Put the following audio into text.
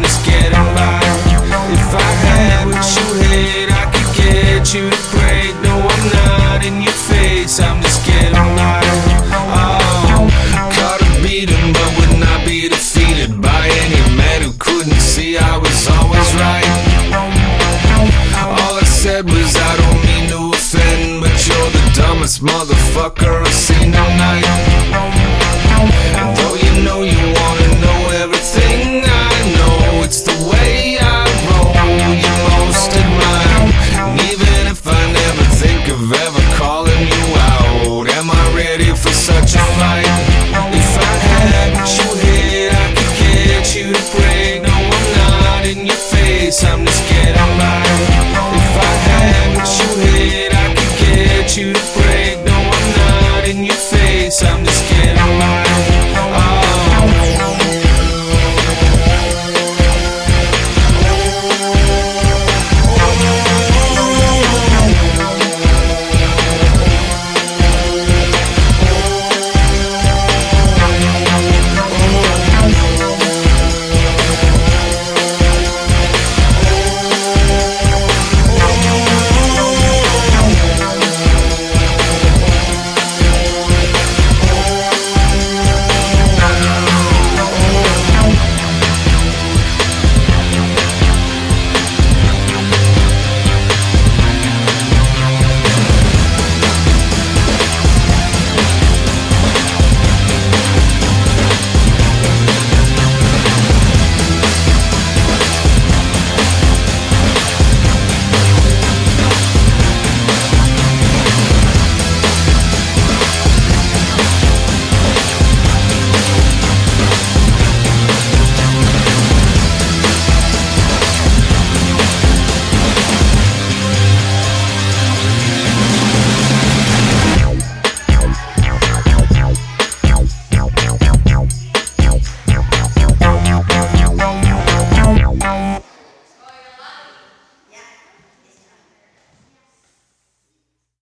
just getting by. If I had what you had, I could get you to break. No, I'm not in your face, I'm just getting by. Oh, caught a beating but would not be defeated by any man who couldn't see I was always right. All I said was I don't mean to offend, but you're the dumbest motherfucker I've seen all night.